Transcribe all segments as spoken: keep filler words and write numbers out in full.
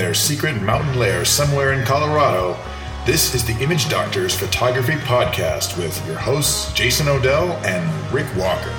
their secret mountain lair somewhere in Colorado, this is the Image Doctors Photography Podcast with your hosts, Jason Odell and Rick Walker.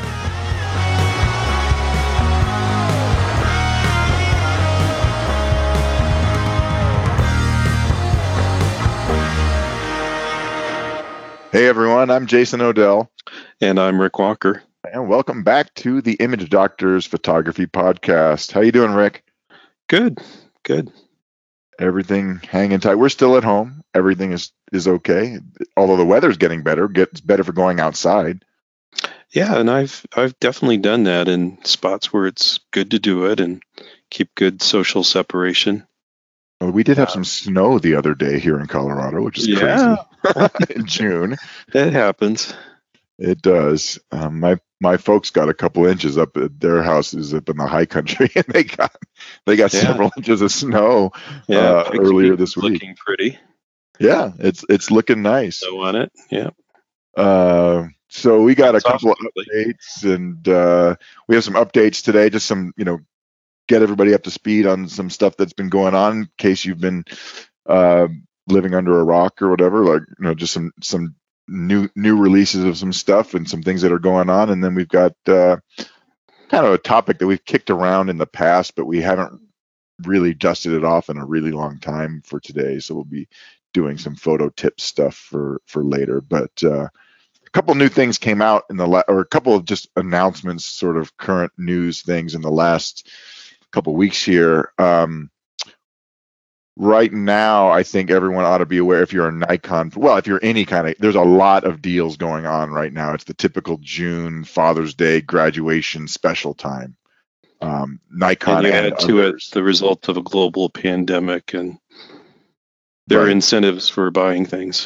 Hey everyone, I'm Jason Odell. And I'm Rick Walker. And welcome back to the Image Doctors Photography Podcast. How you doing, Rick? Good, good. Everything hanging tight. We're still at home. Everything is, is okay. Although the weather's getting better, gets better for going outside. Yeah, and I've I've definitely done that in spots where it's good to do it and keep good social separation. Well, we did have some snow the other day here in Colorado, which is yeah. crazy. In June. It happens. It does. Um, my my folks got a couple inches up at their houses up in the high country, and they got they got yeah. several inches of snow yeah, uh, earlier this week. Looking pretty. Yeah, it's it's looking nice. Snow on it. Yeah. Uh, so we got That's a couple awesome. of updates, and uh, we have some updates today. Just some, you know, get everybody up to speed on some stuff that's been going on, in case you've been uh, living under a rock or whatever. Like, you know, just some some new new releases of some stuff and some things that are going on. And then we've got uh, kind of a topic that we've kicked around in the past, but we haven't really dusted it off in a really long time for today. So we'll be doing some photo tip stuff for for later. But uh, a couple new things came out in the la- or a couple of just announcements, sort of current news things in the last couple weeks here. Um, right now, I think everyone ought to be aware, if you're a Nikon, well, if you're any kind of, there's a lot of deals going on right now. It's the typical June Father's Day graduation special time. Um, Nikon and you and add to others. it the result of a global pandemic, and there Right. are incentives for buying things.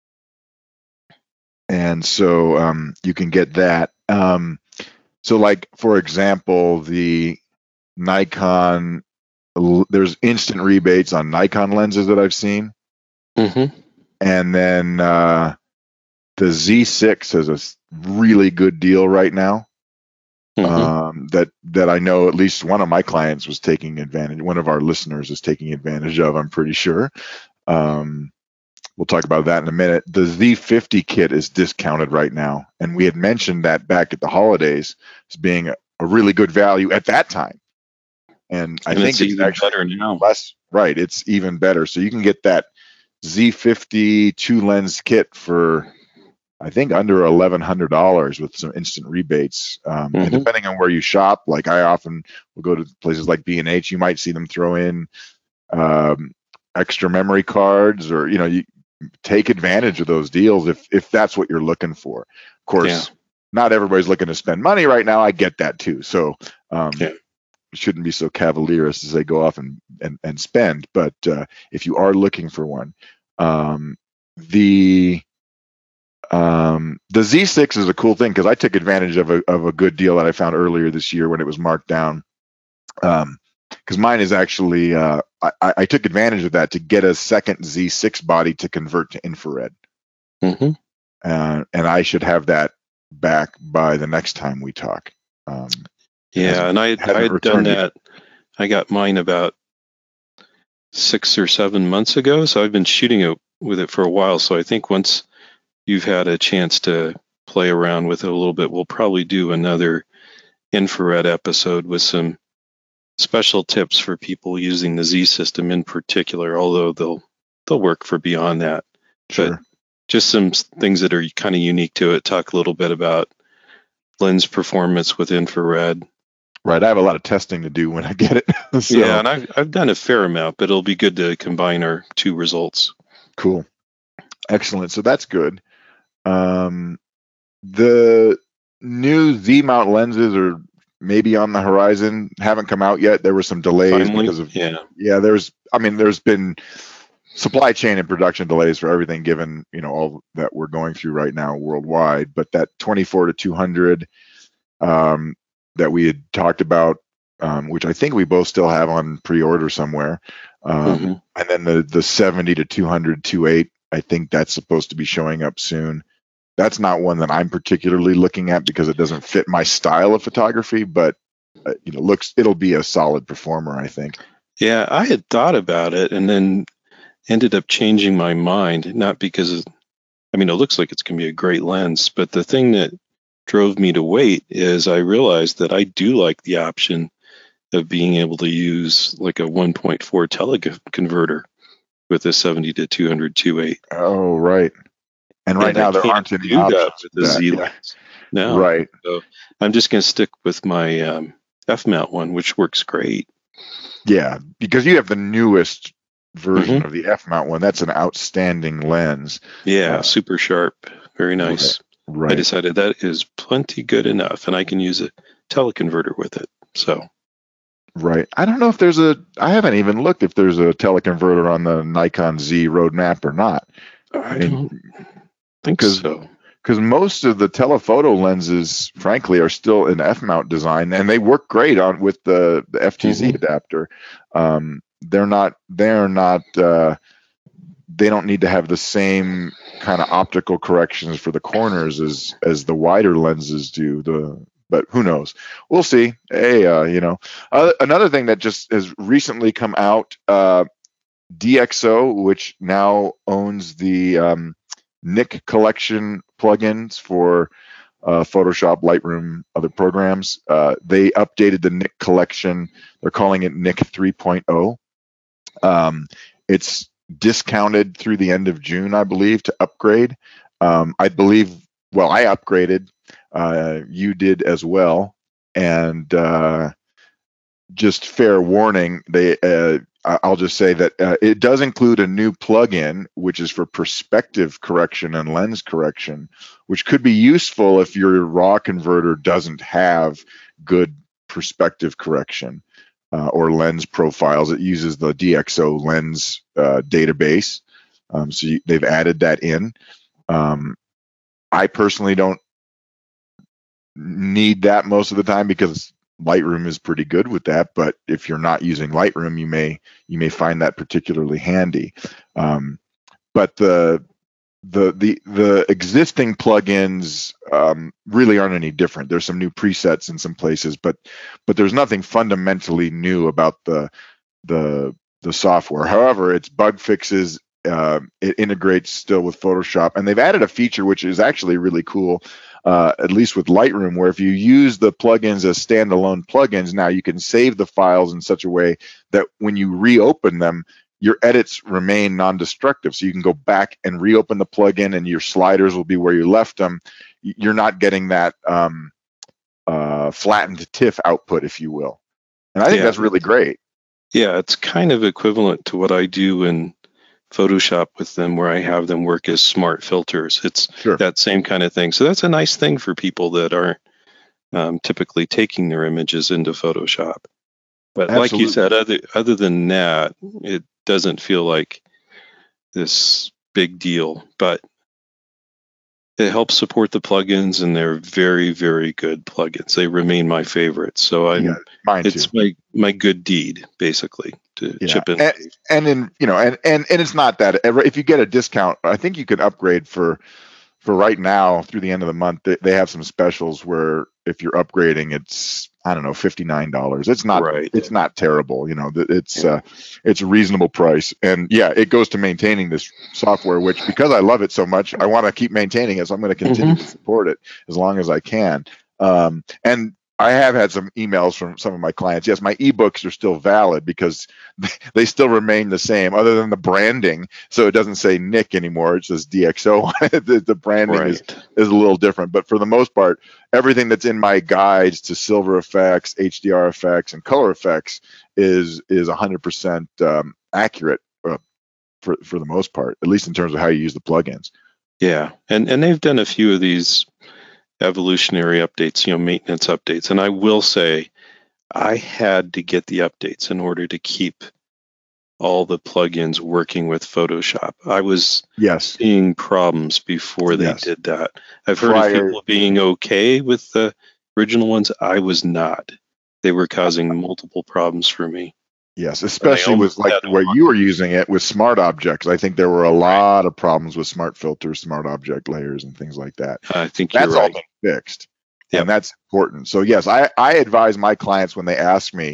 And so um, you can get that. Um, so like, for example, the Nikon, there's instant rebates on Nikon lenses that I've seen. Mm-hmm. And then uh, the Z six has a really good deal right now. Mm-hmm. Um, that that I know at least one of my clients was taking advantage. One of our listeners is taking advantage of, I'm pretty sure. Um, we'll talk about that in a minute. The Z fifty kit is discounted right now, and we had mentioned that back at the holidays as being a, a really good value at that time. And I and think it's, it's even actually better now. less. Right, it's even better. So you can get that Z fifty two lens kit for, I think, under eleven hundred dollars with some instant rebates. Um, Mm-hmm. And depending on where you shop, like I often will go to places like B and H, you might see them throw in um, extra memory cards, or, you know, you take advantage of those deals if if that's what you're looking for. Of course, Yeah. not everybody's looking to spend money right now. I get that too. So um, Yeah. shouldn't be so cavalierous as they go off and and, and spend. But uh, if you are looking for one, um, the um, the Z six is a cool thing, because I took advantage of a of a good deal that I found earlier this year when it was marked down. Um, because mine is actually uh, I, I took advantage of that to get a second Z six body to convert to infrared. Mm-hmm. Uh, and I should have that back by the next time we talk. Um, Yeah, and I hasn't I had done returned yet. that. I got mine about six or seven months ago, so I've been shooting it with it for a while. So I think once you've had a chance to play around with it a little bit, we'll probably do another infrared episode with some special tips for people using the Z system in particular, although they'll they'll work for beyond that. Sure. But just some s- things that are kind of unique to it. Talk a little bit about lens performance with infrared. Right. I have a lot of testing to do when I get it. So, Yeah, and I've I've done a fair amount, but it'll be good to combine our two results. cool. Excellent. So that's good. Um, the new Z mount lenses are maybe on the horizon. Haven't come out yet. There were some delays Finally, because of yeah, yeah. There's I mean there's been supply chain and production delays for everything, given, you know, all that we're going through right now worldwide. But that twenty-four to two hundred um, that we had talked about, um, which I think we both still have on pre-order somewhere, um, Mm-hmm. and then the the seventy to two hundred two point eight, I think that's supposed to be showing up soon. That's not one that I'm particularly looking at because it doesn't fit my style of photography, but uh, you know, looks it'll be a solid performer, I think. Yeah, I had thought about it and then ended up changing my mind, not because of, I mean, it looks like it's going to be a great lens, but the thing that drove me to wait is I realized that I do like the option of being able to use like a one point four teleconverter with a seventy to two hundred two point eight. Oh, right. And right And now I there can't aren't any do that options with for the that. Z Yeah. lens. No. Right. So I'm just going to stick with my um, F-mount one, which works great. Yeah, because you have the newest version Mm-hmm. of the F-mount one. That's an outstanding lens. Yeah, Uh, super sharp. Very nice. Right. I decided that is plenty good enough, and I can use a teleconverter with it. So, Right. I don't know if there's a. I haven't even looked if there's a teleconverter on the Nikon Z roadmap or not. I mean, don't think 'cause- so. Because most of the telephoto lenses, frankly, are still in F-mount design, and they work great on with the, the F T Z Mhm. adapter. Um, they're not. They're not. Uh, they don't need to have the same kind of optical corrections for the corners as as the wider lenses do. The but who knows? We'll see. Hey, uh, you know, uh, another thing that just has recently come out, uh, D X O, which now owns the um, Nik collection plugins for uh, Photoshop, Lightroom, other programs. Uh, they updated the Nik collection. They're calling it Nik three point oh. Um, it's discounted through the end of June, I believe, to upgrade. Um, I believe, well, I upgraded. Uh, you did as well. And uh, just fair warning, they uh, I'll just say that uh, it does include a new plugin, which is for perspective correction and lens correction, which could be useful if your RAW converter doesn't have good perspective correction uh, or lens profiles. It uses the D X O lens uh, database. Um, so you, they've added that in. Um, I personally don't need that most of the time because Lightroom is pretty good with that, but if you're not using Lightroom, you may you may find that particularly handy. Um, but the the the the existing plugins um, really aren't any different. There's some new presets in some places, but but there's nothing fundamentally new about the the the software. However, it's bug fixes. Uh, it integrates still with Photoshop, and they've added a feature which is actually really cool. Uh, at least with Lightroom, where if you use the plugins as standalone plugins, now you can save the files in such a way that when you reopen them, your edits remain non-destructive. So you can go back and reopen the plugin and your sliders will be where you left them. You're not getting that um, uh, flattened TIFF output, if you will. And I think Yeah. that's really great. Yeah, it's kind of equivalent to what I do in Photoshop with them, where I have them work as smart filters. It's Sure. that same kind of thing. So that's a nice thing for people that aren't um, typically taking their images into Photoshop. But like you Absolutely. said, other other than that, it doesn't feel like this big deal. But it helps support the plugins, and they're very, very good plugins. They remain my favorites. So I'm, Yeah, mine it's too. my my good deed, basically, to Yeah. chip in. And, and in you know, and and and it's not that if you get a discount, I think you can upgrade for for right now through the end of the month. They, they have some specials where if you're upgrading, it's I don't know fifty-nine dollars. It's not Right. it's not terrible. You know, it's Yeah. uh, it's a reasonable price. And yeah, it goes to maintaining this software, which because I love it so much, I want to keep maintaining it. So I'm going to continue to support it as long as I can. Um, and I have had some emails from some of my clients. Yes, my ebooks are still valid because they still remain the same, other than the branding. So it doesn't say Nik anymore; it says D X O. the, the branding is, Right. is a little different, but for the most part, everything that's in my guides to silver effects, H D R effects, and color effects is is one hundred percent um, accurate uh, for for the most part, at least in terms of how you use the plugins. Yeah, and and they've done a few of these evolutionary updates, you know, maintenance updates. And I will say, I had to get the updates in order to keep all the plugins working with Photoshop. I was Yes, seeing problems before they Yes. did that. I've heard Prior- of people being okay with the original ones. I was not. They were causing multiple problems for me. yes, especially with almost like had where one. you were using it with smart objects. I think there were a lot of problems with smart filters, smart object layers, and things like that. I think That's you're all right. been fixed, Yep. and that's important. So yes, I I advise my clients when they ask me,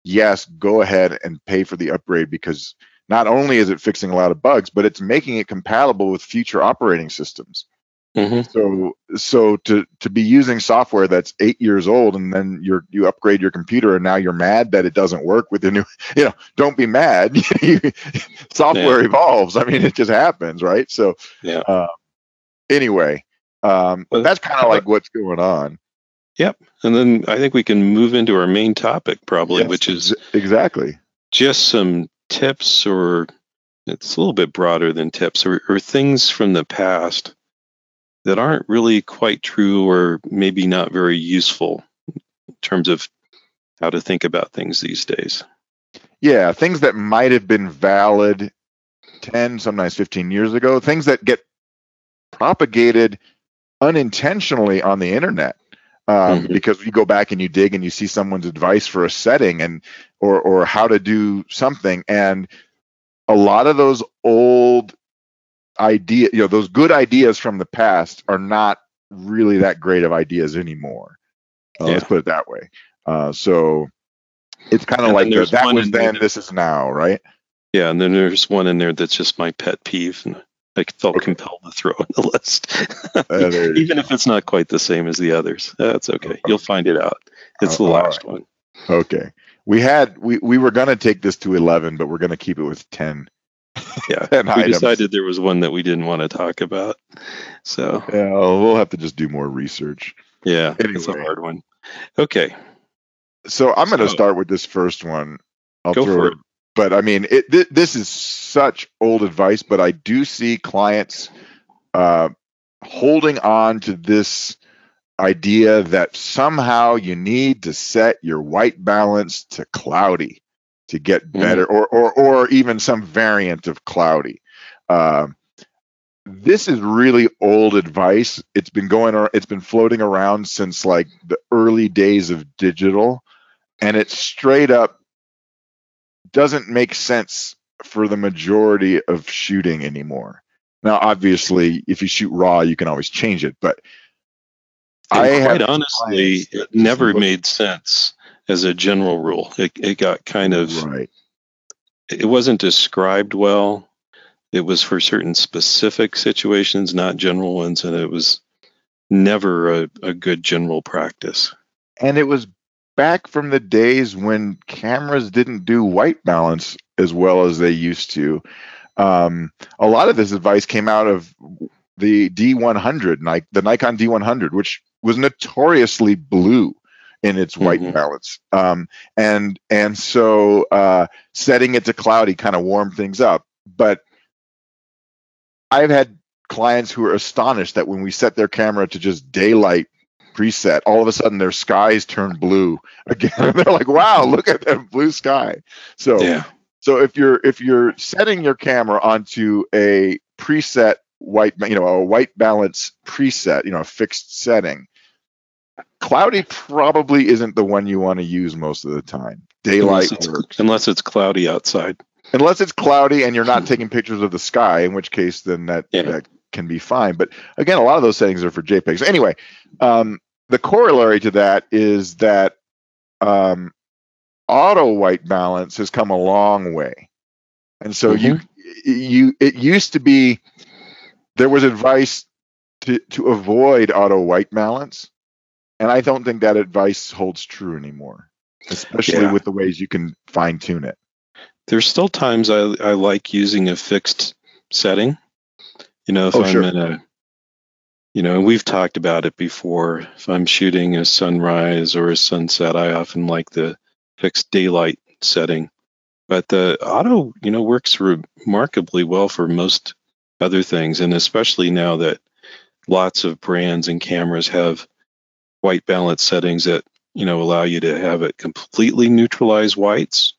yes, go ahead and pay for the upgrade, because not only is it fixing a lot of bugs, but it's making it compatible with future operating systems. Mm-hmm. So, so to to be using software that's eight years old, and then you're you upgrade your computer, and now you're mad that it doesn't work with the new, you know, don't be mad. Software Yeah. evolves. I mean, it just happens, right? So, Yeah. Uh, anyway, um, Well, that's kind of like what's going on. Yep. And then I think we can move into our main topic, probably, Yes, which is ex- exactly just some tips, or it's a little bit broader than tips, or, or things from the past that aren't really quite true, or maybe not very useful in terms of how to think about things these days. Yeah, things that might have been valid ten, sometimes fifteen years ago, things that get propagated unintentionally on the internet. Um, Mhm. Because you go back and you dig and you see someone's advice for a setting, and or or how to do something, and a lot of those old idea, you know, those good ideas from the past are not really that great of ideas anymore. Uh, Yeah. Let's put it that way. Uh, so it's kind of And like then the, there's that one was in there then, that- this is now, right? Yeah, and then there's one in there that's just my pet peeve, and I felt Okay. compelled to throw in the list. Uh, there you Even if it's not quite the same as the others. That's okay. You'll find it out. It's the Oh, all last one. Okay. We had we, we were gonna take this to eleven, but we're gonna keep it with ten. Yeah. ten We items. decided there was one that we didn't want to talk about. So, Yeah, we'll have to just do more research. yeah, it's a Anyway. hard one. Okay. So I'm gonna So- start with this first one. I'll Go throw for it. it. But I mean, it th- this is such old advice, but I do see clients uh, holding on to this idea that somehow you need to set your white balance to cloudy to get better, or or or even some variant of cloudy. Um, this is really old advice. It's been going ar- it's been floating around since like the early days of digital, and it straight up doesn't make sense for the majority of shooting anymore. Now, obviously, if you shoot raw, you can always change it, but And I quite have honestly, clients that it just never look- made sense as a general rule. It, it got kind of, right. it wasn't described well. It was for certain specific situations, not general ones, and it was never a, a good general practice. And it was back from the days when cameras didn't do white balance as well as they used to. Um, a lot of this advice came out of the D one hundred, Ni- the Nikon D one hundred, which was notoriously blue in its white Mhm. balance. Um, and and so uh, setting it to cloudy kind of warmed things up. But I've had clients who are astonished that when we set their camera to just daylight preset, all of a sudden their skies turn blue again. They're like, "Wow, look at that blue sky!" So, Yeah. so if you're if you're setting your camera onto a preset white, you know, a white balance preset, you know, a fixed setting, cloudy probably isn't the one you want to use most of the time. Daylight Unless it's, works. unless it's cloudy outside. Unless it's cloudy and you're not taking pictures of the sky, in which case then that, Yeah. that can be fine. But again, a lot of those settings are for JPEGs. Anyway, um, the corollary to that is that um, auto white balance has come a long way, and so you you it used to be there was advice to to avoid auto white balance, and I don't think that advice holds true anymore, especially Yeah. with the ways you can fine tune it. There's still times I, I like using a fixed setting. You know, if Oh, I'm sure. in a, you know, and we've talked about it before. If I'm shooting a sunrise or a sunset, I often like the fixed daylight setting. But the auto, you know, works remarkably well for most other things. And especially now that lots of brands and cameras have white balance settings that, you know, allow you to have it completely neutralize whites.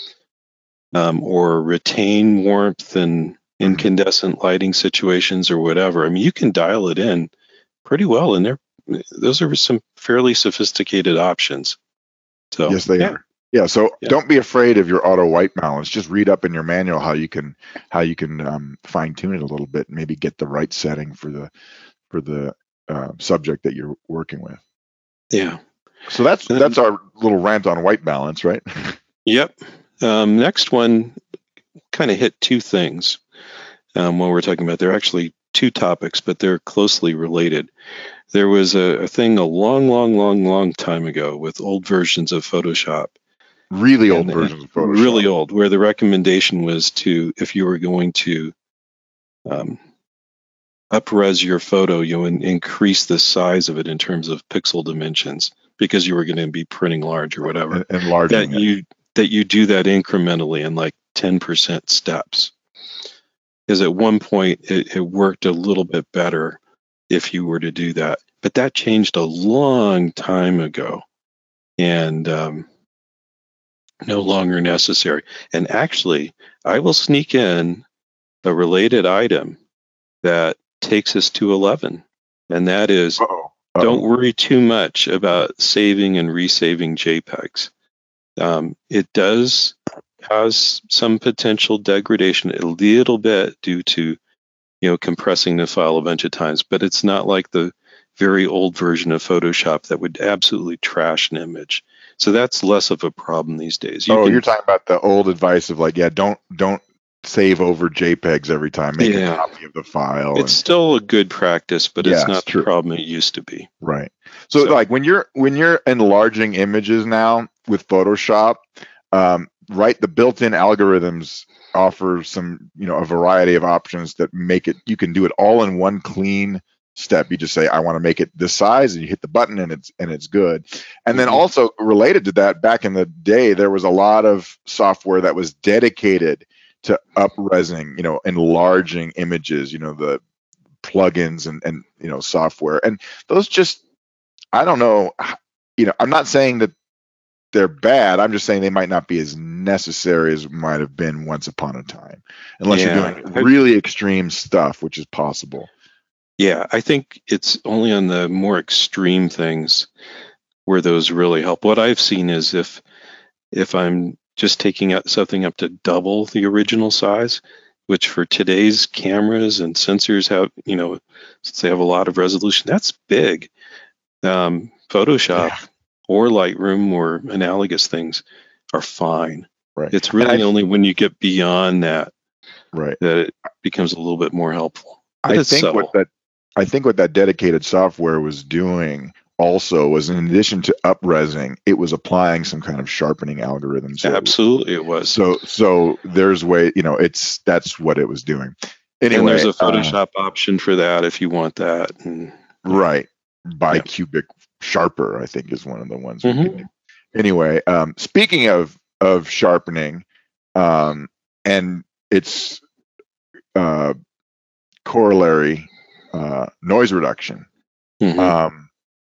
Um, or retain warmth in incandescent lighting situations or whatever. I mean, you can dial it in pretty well, and they're those are some fairly sophisticated options. So Yes, they yeah. are. Yeah, so Yeah. don't be afraid of your auto white balance. Just read up in your manual how you can how you can um, fine tune it a little bit, and maybe get the right setting for the for the uh, subject that you're working with. Yeah. So that's And- that's our little rant on white balance, right? Yep. Um, next one kind of hit two things um, when we're talking about. They're actually two topics, but they're closely related. There was a, a thing a long, long, long, long time ago with old versions of Photoshop. Really old and, versions and of Photoshop. Really old, where the recommendation was to, if you were going to um, up-res your photo, you in, increase the size of it in terms of pixel dimensions because you were going to be printing large or whatever. And, enlarging that it. you that you do that incrementally in like ten percent steps. Because at one point it, it worked a little bit better if you were to do that. But that changed a long time ago and um, no longer necessary. And actually, I will sneak in a related item that takes us to eleven. And that is, Uh-oh. Uh-oh. don't worry too much about saving and resaving JPEGs. Um, it does cause some potential degradation a little bit due to, you know, compressing the file a bunch of times, but it's not like the very old version of Photoshop that would absolutely trash an image. So that's less of a problem these days. You oh, can, you're talking about the old advice of like, yeah, don't don't save over JPEGs every time. Make Yeah. a copy of the file. It's and, still a good practice, but Yeah, it's not it's the true. problem it used to be. right. So, So- like when you're when you're enlarging images now with Photoshop, um, right, the built-in algorithms offer some, you know, a variety of options that make it, you can do it all in one clean step. You just say, I want to make it this size, and you hit the button and it's and it's good. And then Mhm. also related to that, back in the day, there was a lot of software that was dedicated to up-resing, you know, enlarging images, you know, the plugins and, and, you know, software. And those just, I don't know, you know, I'm not saying that they're bad. I'm just saying they might not be as necessary as might have been once upon a time, unless Yeah. you're doing really extreme stuff, which is possible. Yeah, I think it's only on the more extreme things where those really help. What I've seen is if if I'm just taking out something up to double the original size, which for today's cameras and sensors have, you know, since they have a lot of resolution, that's big. Um, Photoshop Yeah. or Lightroom or analogous things are fine. Right. It's And really I- only when you get beyond that Right. that it becomes a little bit more helpful. But I it's think subtle. what that I think what that dedicated software was doing also was, in addition to up-resing, it was applying some kind of sharpening algorithm. So, Absolutely, it was. so so there's way, you know, it's that's what it was doing. Anyway, and there's a uh, Photoshop option for that if you want that. And right. Yeah. Bicubic Sharper, I think, is one of the ones we Mhm. can do. Anyway, um, speaking of of sharpening, um, and its uh, corollary, uh, noise reduction. Mhm. Um,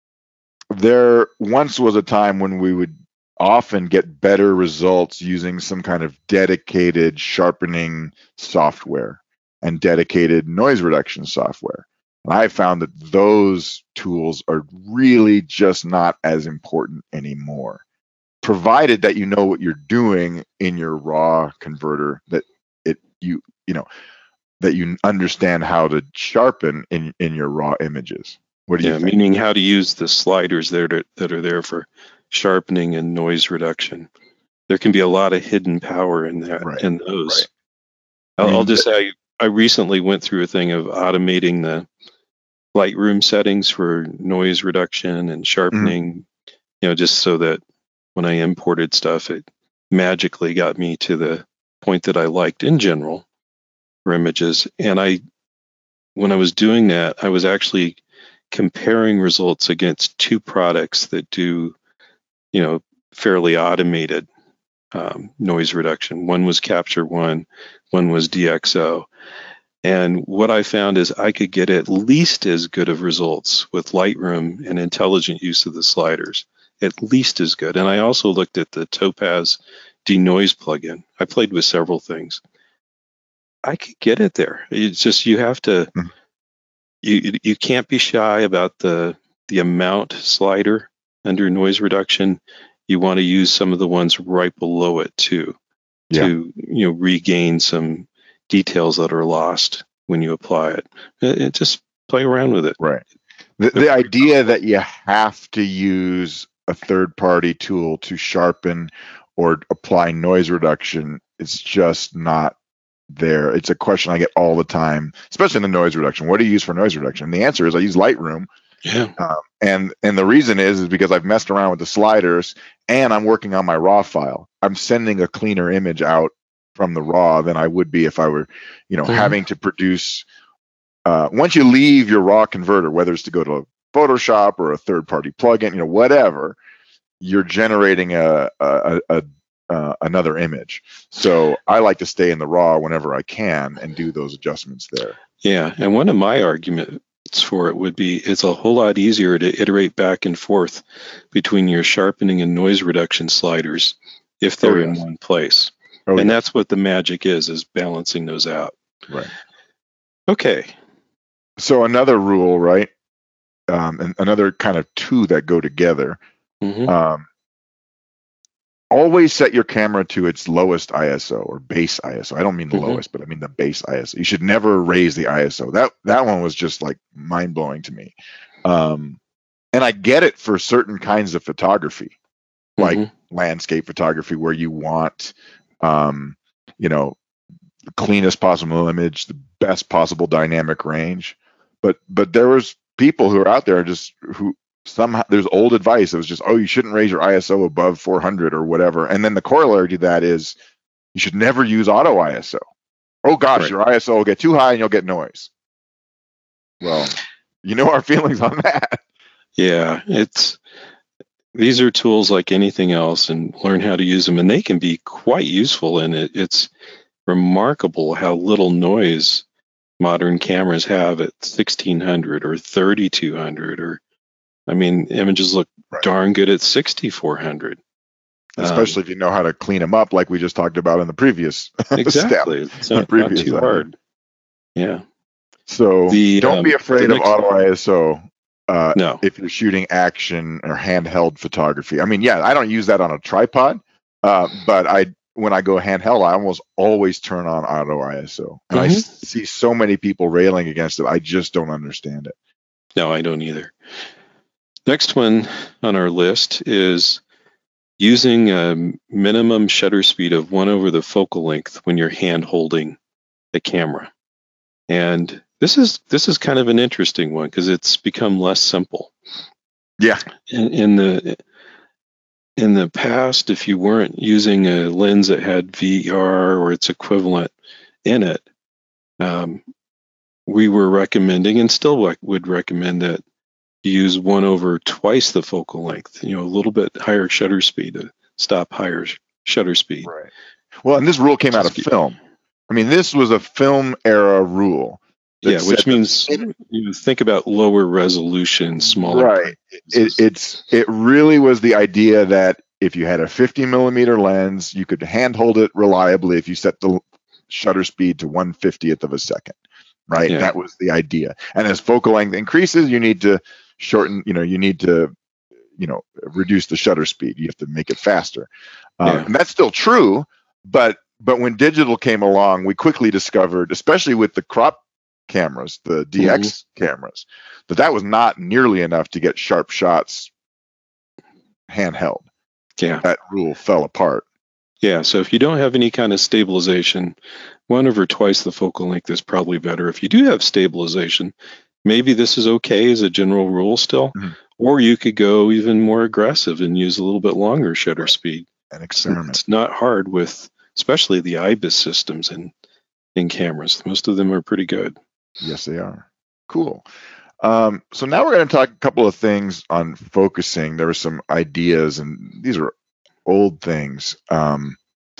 there once was a time when we would often get better results using some kind of dedicated sharpening software and dedicated noise reduction software. And I found that those tools are really just not as important anymore, provided that you know what you're doing in your raw converter, that it you you know that you understand how to sharpen in in your raw images. What do you yeah, think? meaning how to use the sliders there to, that are there for sharpening and noise reduction. There can be a lot of hidden power in that Right, in those. right. I'll, I I'll mean, just say I, I recently went through a thing of automating the Lightroom settings for noise reduction and sharpening, you know, just so that when I imported stuff, it magically got me to the point that I liked in general for images. And I, when I was doing that, I was actually comparing results against two products that do, you know, fairly automated um, noise reduction. One was Capture One, one was D X O. And what I found is I could get at least as good of results with Lightroom and intelligent use of the sliders, at least as good. And I also looked at the Topaz denoise plugin. I played with several things. I could get it there. It's just you have to, Mhm. you you can't be shy about the the amount slider under noise reduction. You want to use some of the ones right below it too, Yeah. to you know regain some details that are lost when you apply it. It, it just play around with it. Right. The, the idea that you have to use a third party tool to sharpen or apply noise reduction, it's just not there. It's a question I get all the time, especially in the noise reduction. What do you use for noise reduction? And the answer is I use Lightroom. Yeah. Um, and and the reason is is because I've messed around with the sliders and I'm working on my raw file. I'm sending a cleaner image out from the raw than I would be if I were, you know, mm-hmm. having to produce. Uh, once you leave your raw converter, whether it's to go to Photoshop or a third-party plugin, you know, whatever, you're generating a, a, a, a another image. So I like to stay in the raw whenever I can and do those adjustments there. Yeah, and one of my arguments for it would be it's a whole lot easier to iterate back and forth between your sharpening and noise reduction sliders if they're oh, yes. in one place. Oh, and yes. that's what the magic is, is balancing those out. Right. Okay. So another rule, right? Um, and another kind of two that go together. Mm-hmm. Um, always set your camera to its lowest I S O or base I S O. I don't mean the mm-hmm. lowest, but I mean the base I S O. You should never raise the I S O. That that one was just like mind blowing to me. Um, and I get it for certain kinds of photography, like mm-hmm. landscape photography, where you want, um, you know, the cleanest possible image, the best possible dynamic range. But but there was people who are out there just who somehow there's old advice. It was just, oh, you shouldn't raise your I S O above four hundred or whatever. And then the corollary to that is you should never use auto I S O. Oh gosh, right. Your I S O will get too high and you'll get noise. Well, you know our feelings on that. Yeah, it's these are tools like anything else, and learn how to use them, and they can be quite useful. And it, it's remarkable how little noise modern cameras have at sixteen hundred or thirty-two hundred, or I mean, images look right. darn good at sixty-four hundred. Especially um, if you know how to clean them up, like we just talked about in the previous exactly. step. It's not, previous not too step. hard. Yeah. So the, don't um, be afraid of auto I S O uh, no. if you're shooting action or handheld photography. I mean, yeah, I don't use that on a tripod, uh, but I when I go handheld, I almost always turn on auto I S O. And mm-hmm. I see so many people railing against it. I just don't understand it. No, I don't either. Next one on our list is using a minimum shutter speed of one over the focal length when you're hand holding the camera. And this is this is kind of an interesting one because it's become less simple. Yeah. In, in the in the past, if you weren't using a lens that had V R or its equivalent in it, um, we were recommending and still would recommend that you use one over twice the focal length, you know, a little bit higher shutter speed to stop higher sh- shutter speed. Right. Well, and this rule came out of film. I mean, this was a film era rule. Yeah, which means it, you think about lower resolution, smaller. Right. It, it's it really was the idea that if you had a fifty millimeter lens, you could handhold it reliably if you set the shutter speed to one fiftieth of a second. Right. Yeah. That was the idea. And as focal length increases, you need to shorten. You know, you need to, you know, reduce the shutter speed. You have to make it faster. Um, yeah. And that's still true. But but when digital came along, we quickly discovered, especially with the crop cameras, the D X mm-hmm. cameras, that that was not nearly enough to get sharp shots handheld. Yeah. That rule fell apart. Yeah, so if you don't have any kind of stabilization, one over twice the focal length is probably better. If you do have stabilization, maybe this is okay as a general rule still, mm-hmm. or you could go even more aggressive and use a little bit longer shutter speed. An experiment. It's not hard with, especially the I B I S systems in, in cameras. Most of them are pretty good. Yes, they are. Cool. Um, so now we're going to talk a couple of things on focusing. There were some ideas, and these are old things. Um,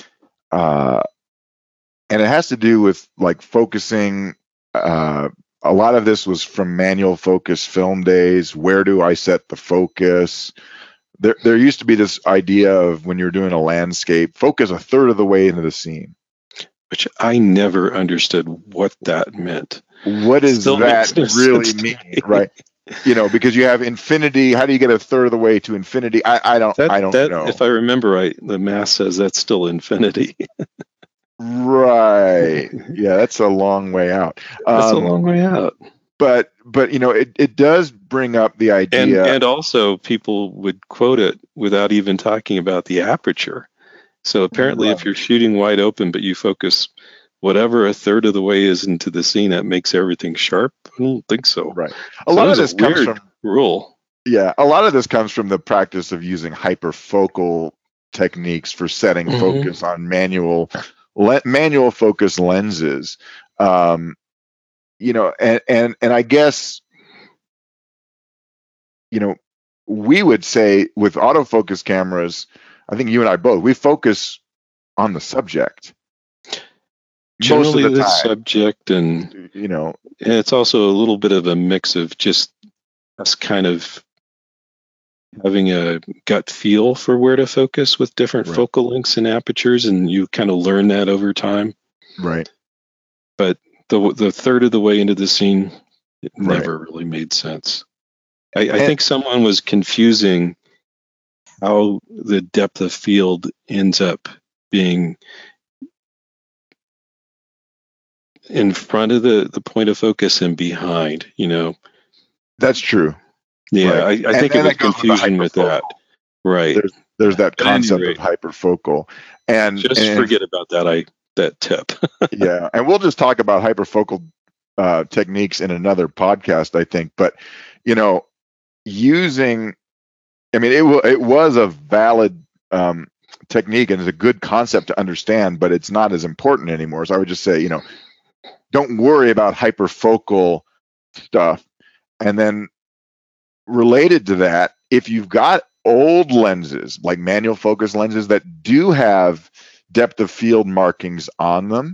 uh, and it has to do with like focusing. Uh, a lot of this was from manual focus film days. Where do I set the focus? There, there used to be this idea of when you're doing a landscape, focus a third of the way into the scene. Which I never understood what that meant. What does that really mean, right? You know, because you have infinity. How do you get a third of the way to infinity? I, I don't. That, I don't that, know. If I remember right, the math says that's still infinity. Right. Yeah, that's a long way out. That's um, a long way out. But but you know, it, it does bring up the idea, and, and also people would quote it without even talking about the aperture. So apparently, Right. if you're shooting wide open, but you focus whatever a third of the way is into the scene, that makes everything sharp. I don't think so. Right. A So lot that of was a this comes weird from rule. yeah, a lot of this comes from the practice of using hyperfocal techniques for setting Mhm. focus on manual le- manual focus lenses. Um, you know, and and and I guess you know we would say with autofocus cameras, I think you and I both, we focus on the subject Generally, most of the the time. subject, and You know, it's also a little bit of a mix of just us kind of having a gut feel for where to focus with different Right. focal lengths and apertures, and you kind of learn that over time. right. But the the third of the way into the scene, it Right. never really made sense. I, I And- think someone was confusing how the depth of field ends up being in front of the, the point of focus and behind, you know. That's true. Yeah, Right. I, I And think then it was it goes with the confusion with that. hyperfocal. Right. There's there's that At any concept rate, of hyperfocal, and Just and forget about that. I that tip. yeah, and we'll just talk about hyperfocal uh, techniques in another podcast, I think. But you know, using, I mean, it w- it was a valid um, technique and it's a good concept to understand, but it's not as important anymore. So I would just say, you know, don't worry about hyperfocal stuff. And then related to that, if you've got old lenses like manual focus lenses that do have depth of field markings on them,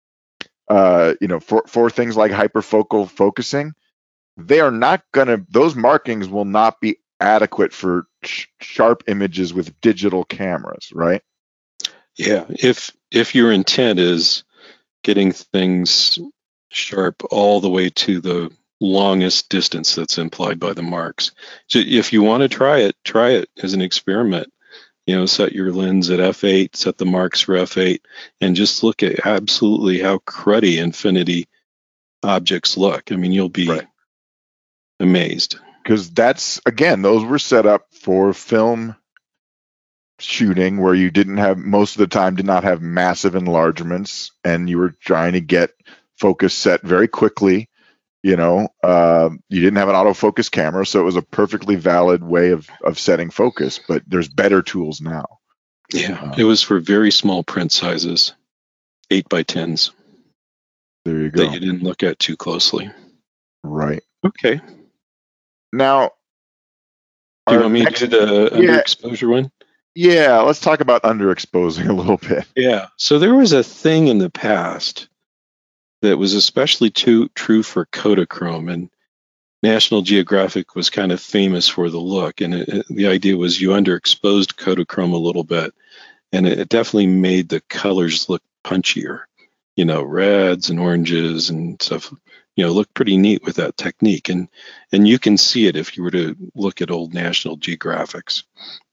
uh, you know, for, for things like hyperfocal focusing, they are not going to, those markings will not be adequate for sh- sharp images with digital cameras, right? Yeah, if if your intent is getting things sharp all the way to the longest distance that's implied by the marks. So if you want to try it, try it as an experiment. You know, set your lens at f eight, set the marks for f eight, and just look at absolutely how cruddy infinity objects look. I mean, you'll be Right. amazed. Because that's, again, those were set up for film shooting where you didn't have, most of the time, did not have massive enlargements, and you were trying to get focus set very quickly. You know, uh, you didn't have an autofocus camera, so it was a perfectly valid way of, of setting focus, but there's better tools now. Yeah, Um, it was for very small print sizes, eight by tens, There you go. that you didn't look at too closely. Right. Okay. Now, Do you our want me next- to do the Yeah. underexposure one? yeah, let's talk about underexposing a little bit. Yeah. So there was a thing in the past that was especially too, true for Kodachrome, and National Geographic was kind of famous for the look. And it, it- the idea was you underexposed Kodachrome a little bit, and it, it definitely made the colors look punchier. You know, reds and oranges and stuff. You know, look pretty neat with that technique, and and you can see it if you were to look at old National Geographics.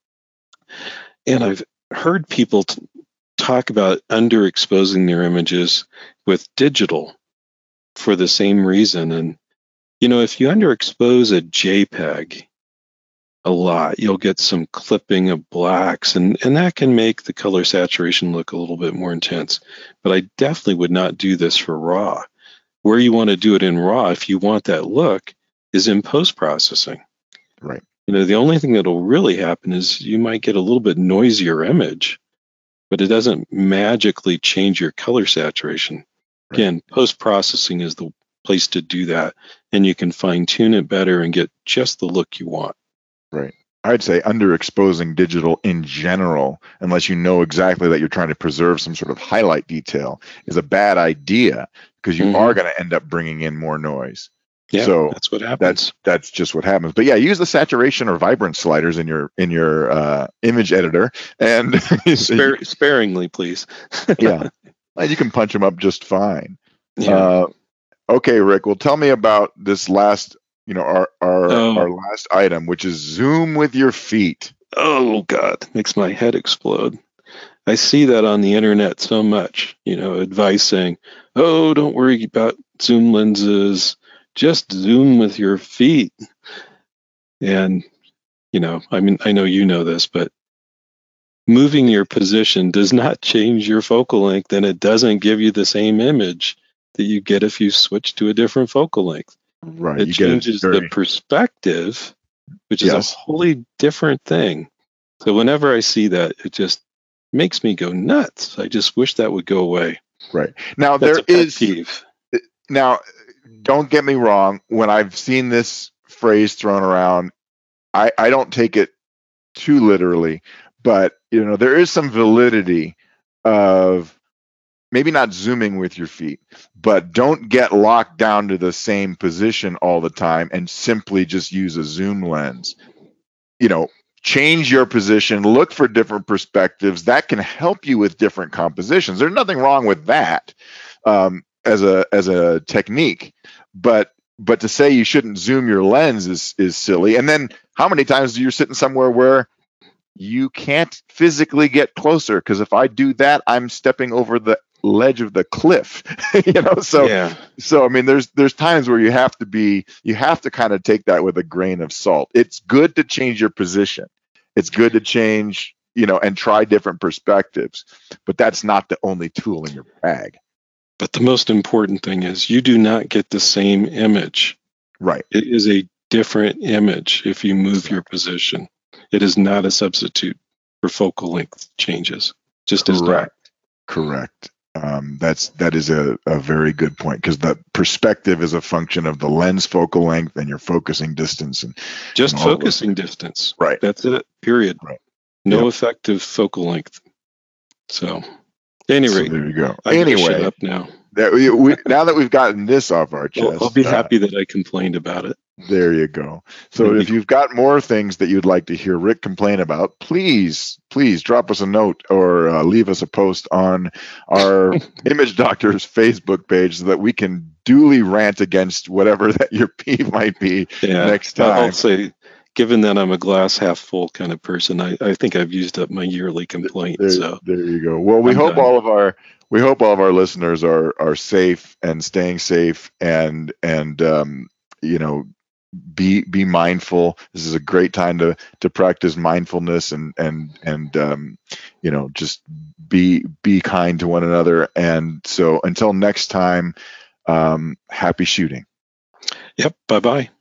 And I've heard people t- talk about underexposing their images with digital for the same reason. And, you know, if you underexpose a JPEG a lot, you'll get some clipping of blacks, and, and that can make the color saturation look a little bit more intense. But I definitely would not do this for RAW. Where you want to do it in RAW, if you want that look, is in post-processing. Right. You know, the only thing that'll really happen is you might get a little bit noisier image, but it doesn't magically change your color saturation. Right. Again, post-processing is the place to do that, and you can fine-tune it better and get just the look you want. Right. I'd say underexposing digital in general, unless you know exactly that you're trying to preserve some sort of highlight detail, is a bad idea because you Mhm. are going to end up bringing in more noise. Yeah, So that's what happens. That's that's just what happens. But yeah, use the saturation or vibrance sliders in your in your uh, image editor, and Spare, sparingly, please. yeah, you can punch them up just fine. Yeah. Uh, okay, Rick. Well, tell me about this last, you know, our our Oh. our last item, which is zoom with your feet. Oh God, makes my head explode. I see that on the internet so much, you know, advice saying, oh, don't worry about zoom lenses, just zoom with your feet. And, you know, I mean, I know you know this, but moving your position does not change your focal length, and it doesn't give you the same image that you get if you switch to a different focal length. Right. It you changes get very, the perspective, which is yes. a wholly different thing. So whenever I see that, it just makes me go nuts. I just wish that would go away. Right. Now, That's there a pet is. peeve. Now, don't get me wrong. When I've seen this phrase thrown around, I, I don't take it too literally, but you know, there is some validity of maybe not zooming with your feet, but don't get locked down to the same position all the time and simply just use a zoom lens. You know, change your position, look for different perspectives. That can help you with different compositions. There's nothing wrong with that um, as a as a technique, but but to say you shouldn't zoom your lens is is silly. And then how many times do you sitting somewhere where you can't physically get closer? Because if I do that, I'm stepping over the ledge of the cliff. you know, so Yeah. so I mean, there's there's times where you have to be you have to kind of take that with a grain of salt. It's good to change your position. It's good to change, you know, and try different perspectives, but that's not the only tool in your bag. But the most important thing is you do not get the same image. Right. It is a different image if you move your position. It is not a substitute for focal length changes. Just as Correct. Correct. Um, that's that is a, a very good point, because the perspective is a function of the lens focal length and your focusing distance, and just and all focusing distance. Right. That's it. Period. Right. No Yep. effective focal length. So, at any So rate, there you go. I gotta shut Anyway, up now. that we, we, now that we've gotten this off our chest, Well, I'll be uh, happy that I complained about it. there you go. So if you've got more things that you'd like to hear Rick complain about, please, please drop us a note or uh, leave us a post on our Image Doctors Facebook page so that we can duly rant against whatever that your peeve might be Yeah. next I'll- time. I'll say, given that I'm a glass half full kind of person, I, I think I've used up my yearly complaint. There, So there you go. Well, we I'm hope done. all of our we hope all of our listeners are are safe and staying safe, and and um, you know, be be mindful. This is a great time to to practice mindfulness and and and um, you know, just be be kind to one another. And so until next time, um, happy shooting. Yep. Bye bye.